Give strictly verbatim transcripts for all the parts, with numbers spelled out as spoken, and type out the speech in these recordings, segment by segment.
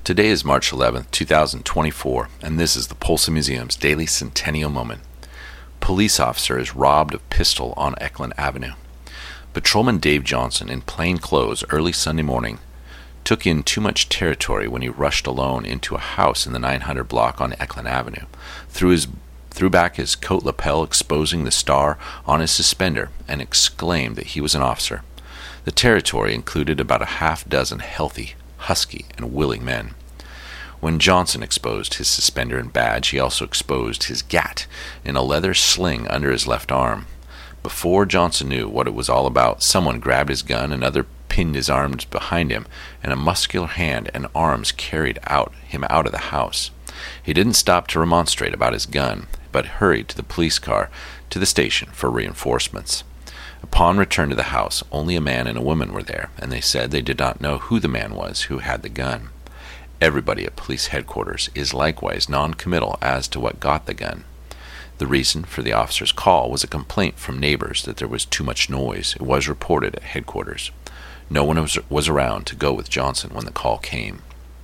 Today is March eleventh, two thousand twenty-four, and this is the Polson Museum's Daily Centennial Moment. Police officer is robbed of pistol on Eklund Avenue. Patrolman Dave Johnson, in plain clothes early Sunday morning, took in too much territory when he rushed alone into a house in the nine hundred block on Eklund Avenue, threw, his, threw back his coat lapel exposing the star on his suspender, and exclaimed that he was an officer. The territory included about a half dozen healthy, husky, and willing men. When Johnson exposed his suspender and badge, he also exposed his gat in a leather sling under his left arm. Before Johnson knew what it was all about, someone grabbed his gun, another pinned his arms behind him, and a muscular hand and arms carried out him out of the house. He didn't stop to remonstrate about his gun, but hurried to the police car to the station for reinforcements. Upon return to the house, only a man and a woman were there, and they said they did not know who the man was who had the gun. Everybody at police headquarters is likewise non-committal as to what got the gun. The reason for the officer's call was a complaint from neighbors that there was too much noise. It was reported at headquarters. No one was, was around to go with Johnson when the call came.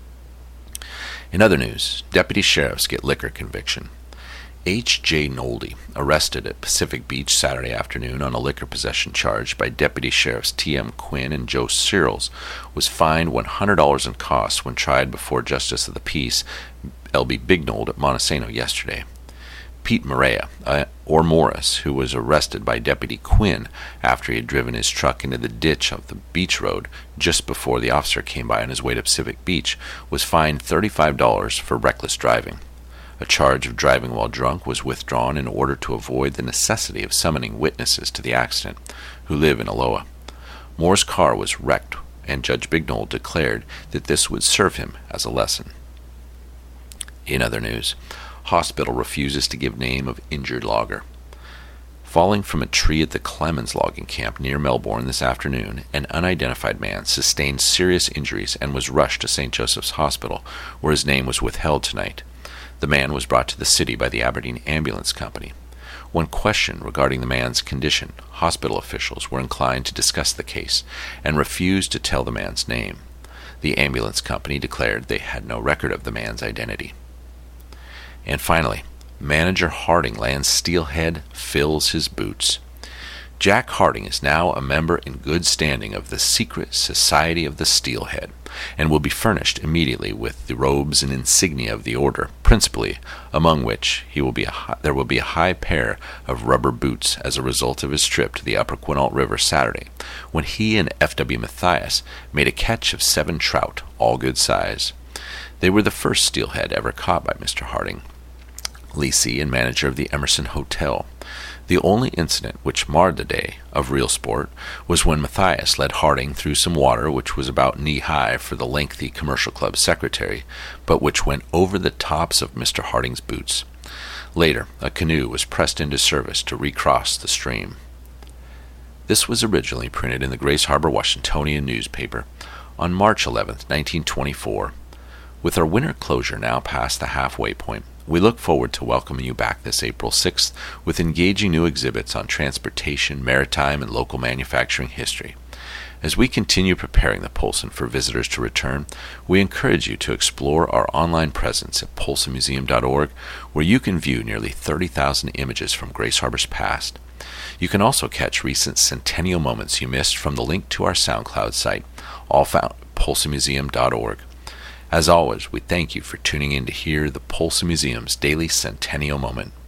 In other news, deputy sheriffs get liquor conviction. H J Nolde, arrested at Pacific Beach Saturday afternoon on a liquor possession charge by Deputy Sheriffs T M Quinn and Joe Searles, was fined one hundred dollars in costs when tried before Justice of the Peace L B Bignold at Montesano yesterday. Pete Maria, uh, or Morris, who was arrested by Deputy Quinn after he had driven his truck into the ditch of the beach road just before the officer came by on his way to Pacific Beach, was fined thirty-five dollars for reckless driving. A charge of driving while drunk was withdrawn in order to avoid the necessity of summoning witnesses to the accident, who live in Aloha. Moore's car was wrecked, and Judge Bignold declared that this would serve him as a lesson. In other news, hospital refuses to give name of injured logger. Falling from a tree at the Clemens logging camp near Melbourne this afternoon, an unidentified man sustained serious injuries and was rushed to Saint Joseph's Hospital, where his name was withheld tonight. The man was brought to the city by the Aberdeen Ambulance Company. When questioned regarding the man's condition, hospital officials were inclined to discuss the case and refused to tell the man's name. The ambulance company declared they had no record of the man's identity. And finally, manager Harding lands steelhead, fills his boots. Jack Harding is now a member in good standing of the Secret Society of the Steelhead, and will be furnished immediately with the robes and insignia of the order, principally among which he will be a, there will be a high pair of rubber boots as a result of his trip to the Upper Quinault River Saturday, when he and F W Matthias made a catch of seven trout, all good size. They were the first steelhead ever caught by Mister Harding, lessee and manager of the Emerson Hotel. The only incident which marred the day of real sport was when Matthias led Harding through some water which was about knee-high for the lengthy commercial club secretary, but which went over the tops of Mister Harding's boots. Later, a canoe was pressed into service to recross the stream. This was originally printed in the Grace Harbor Washingtonian newspaper on March eleventh, nineteen twenty-four. With our winter closure now past the halfway point, we look forward to welcoming you back this April sixth with engaging new exhibits on transportation, maritime, and local manufacturing history. As we continue preparing the Polson for visitors to return, we encourage you to explore our online presence at polson museum dot org, where you can view nearly thirty thousand images from Grace Harbor's past. You can also catch recent centennial moments you missed from the link to our SoundCloud site, all found at polson museum dot org. As always, we thank you for tuning in to hear the Polson Museum's Daily Centennial Moment.